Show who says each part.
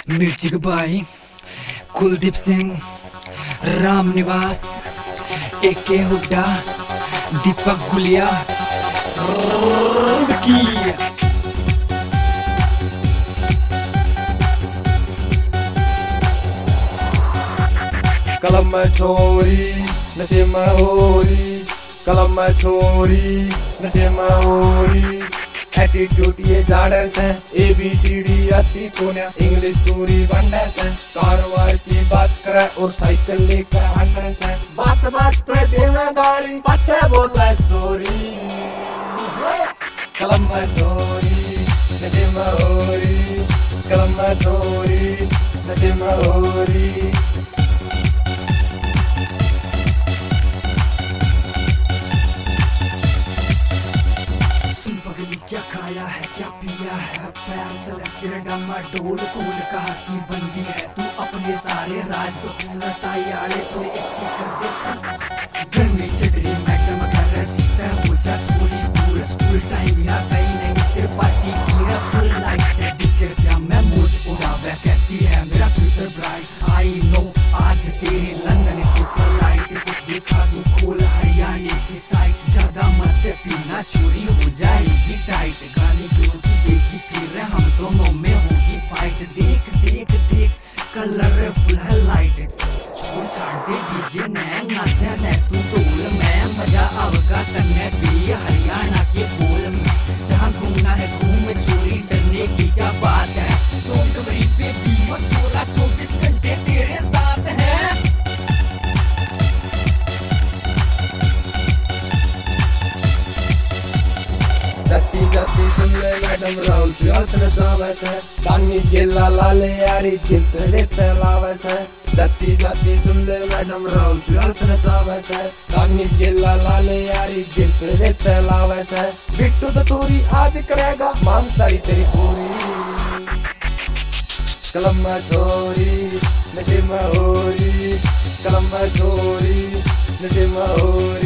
Speaker 1: Music by Kuldeep Singh, Ram Niwas, AK Hooda, दीपक गुलिया
Speaker 2: कलम में छोरी नशे में होरी, कलम में छोरी नशे में होरी। एटीट्यूड ये झाड़स है, ABCD आती कोन्या, इंग्लिश पूरी बंडस है। कारोबार की बात करे और साइकिल लेकर हंडस है। बात बात पे देवे गाड़ी, पछे बोले सॉरी। कलम में छोरी नशे में होरी, कलम में छोरी नशे में होरी।
Speaker 1: क्या खाया है क्या पिया है, पैर चले तेरे डमा डोल कूल कहा की बंदी है तू, अपने सारे राज तो पूरा तायाड़े तो इसी कर दे। घर में चटरी मैडम कर रजिस्टर हो जा थोड़ी दूर, स्कूल टाइम या कहीं नहीं सिर्फ पार्टी की है फुल लाइट है। दिखे क्या मैं मुझ उड़ावे कहती है मेरा फ्यूचर ब्राइट। आई नो आज तेरी लंदन की फ्लाइट, कुछ देखा तू खोल हरियाणा की साइड। ज्यादा मत पीना चोरी हो जाएगी टाइट, गाली गलौज देगी फिर हम दोनों में होगी फाइट। देख देख देख कलरफुल है लाइट, छोड़ छाड़ दे डीजे ने नाचा ने तू ढोल में, मजा आवेगा तन्ने भी हरियाणा के बोल में। जहाँ घूमना है घूम चोरी डरने की क्या बात है, डोंट वरी बेबी वो छोरा 24 घंटे तेरे साथ है।
Speaker 2: जाती जाती सुन ले मैडम राहुल प्याल्त नचावस है, दानिश गिल्ला लाले यारी गिल्त लेते लावस है। जाती जाती सुन ले मैडम राहुल प्याल्त नचावस है, दानिश गिल्ला लाले यारी गिल्त लेते लावस है। बिट्टू तो तोरी आज करेगा मान सारी तेरी पूरी। कलम में छोरी नशे में होरी, कलम में छोरी नशे में होरी।